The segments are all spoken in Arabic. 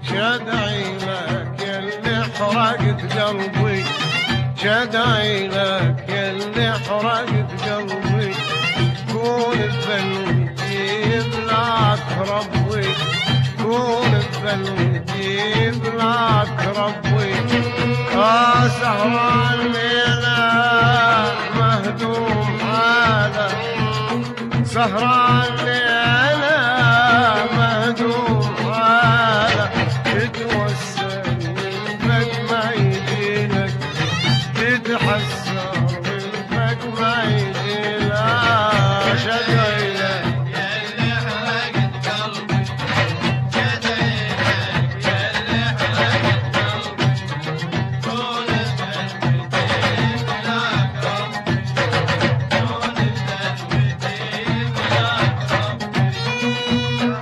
شدعي لك يلي حرقت قلبي، شدعي لك يلي حرقت قلبي، كون ببلدي بلاك ربي، كون ببلدي بلاك ربي. سهران ليلة مهدوم حالة، سهران ليلة مهدوم حالة، تتوسل والفك ما يجيلك، تتحسر والفك ما يجيلك. شدعي لك يلي حرقت قلبي، شدعي لك يلي حرقت قلبي، كون ببلدي بلاك ربي، كون ببلدي بلاك ربي.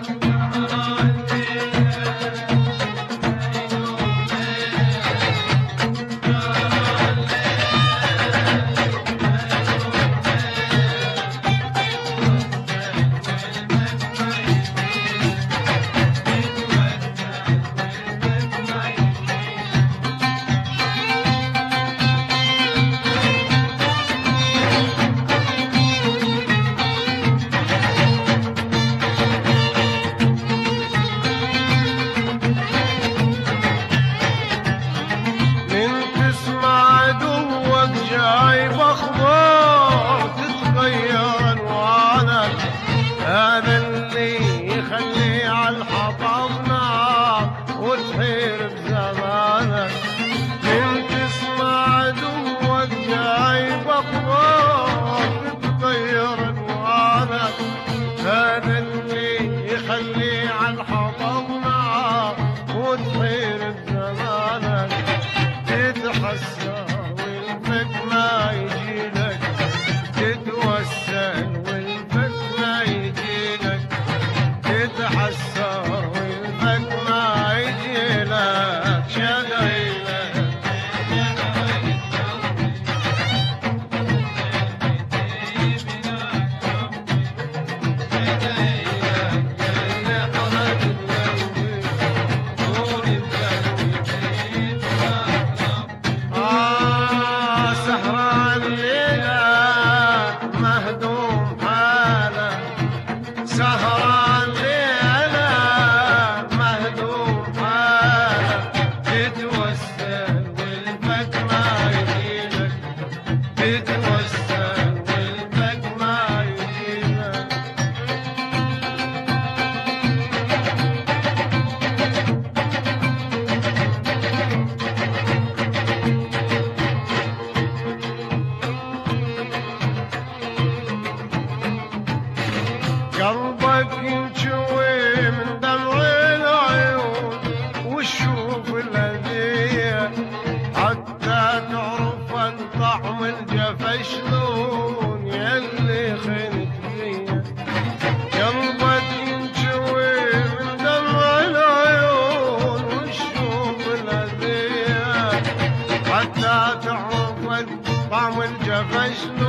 من تسمع دوك جايب اخبار تتغير انوانك، هذا اللي يخلي عالحطب نار وتحير بزمانك. من تسمع دوك جايب اخبار تتغير انوانك، هذا اللي يخلي عالحطب نار وتحير بزمانك. تتحسر والفك ما يجيلك، تتوسل والفك ما يجيلك، تتحسر والفك ما يجيلك. شدعي لك سهران ليلة مهدوم حالة، سهران ليلة مهدوم حالة، تتوسل والفك ما يجيلك، تتوسل والفك ما يجيلك. قلبك ينشوي من دمع العيون وشوف الهدية، حتى تعرف ان طعم الجفا شلون يلي خنت فيا. قلبك ينشوي من دمع العيون وشوف الهدية، حتى تعرف ان طعم الجفا شلون